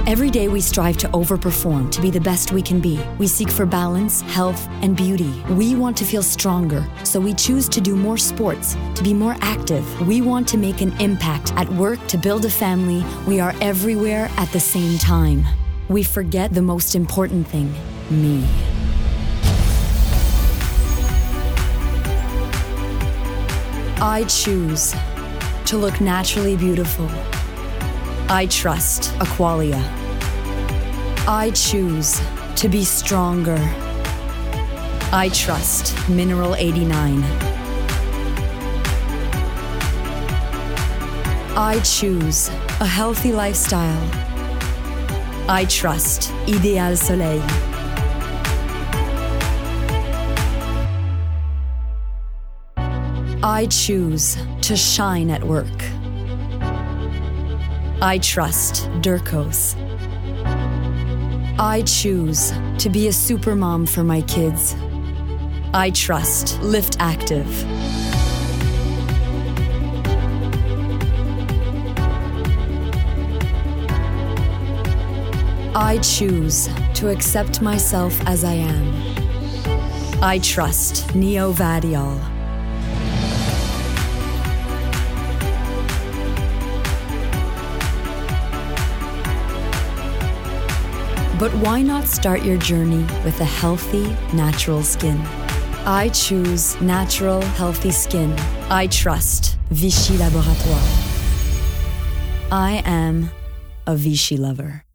Every day we strive to overperform, to be the best we can be. We seek for balance, health, and beauty. We want to feel stronger, so we choose to do more sports, to be more active. We want to make an impact at work, to build a family. We are everywhere at the same time. We forget the most important thing, me. I choose to look naturally beautiful. I trust Aqualia. I choose to be stronger. I trust Mineral 89. I choose a healthy lifestyle. I trust Ideal Soleil. I choose to shine at work. I trust Durkos. I choose to be a supermom for my kids. I trust Lift Active. I choose to accept myself as I am. I trust Neovadiol. But why not start your journey with a healthy, natural skin? I choose natural, healthy skin. I trust Vichy Laboratoire. I am a Vichy lover.